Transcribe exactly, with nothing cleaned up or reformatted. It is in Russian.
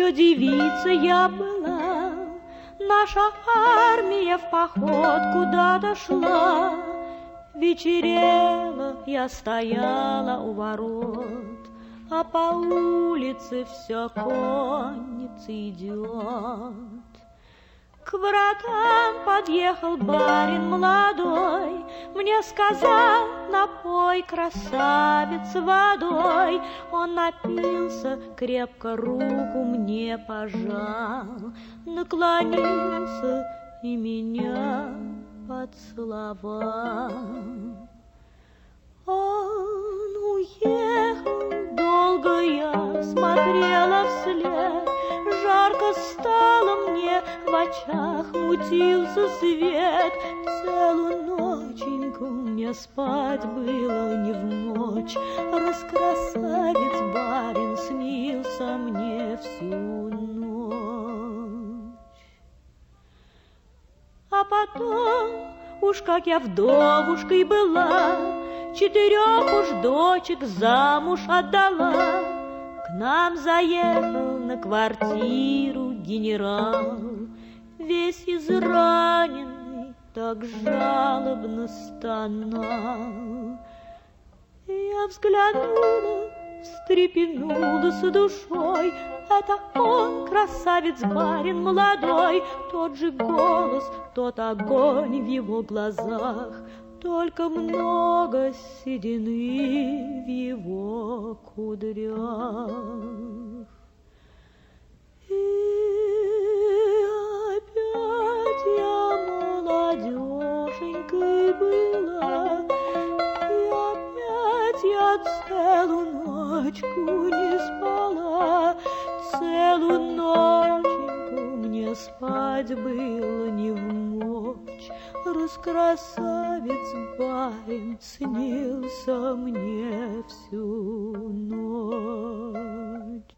еще девица я была, наша армия в поход куда-то шла. Вечерело, я стояла у ворот, а по улице все конница идет. К воротам подъехал барин молодой, мне сказал: напой, красавец, водой. Он напился, крепко руку мне пожал, наклонился и меня поцеловал. Он уехал, долго я смотрела вслед, жарко стало мне, в очах мутился свет. Целую ноченьку мне спать было не в мочь, раскрасавец барин снился мне всю ночь. А потом, уж как я вдовушкой была, четырех уж дочек замуж отдала. К нам заехал на квартиру генерал, весь израненный, так жалобно стонал. Я взглянула, встрепенулась душой. Это он, красавец барин молодой, тот же голос, тот огонь в его глазах, только много седины в его кудрях. И опять я молодеженькой была, и опять я целую ночку не спала. Целую ноченьку мне спать было не в мочь, раскрасавец барин снился мне всю ночь.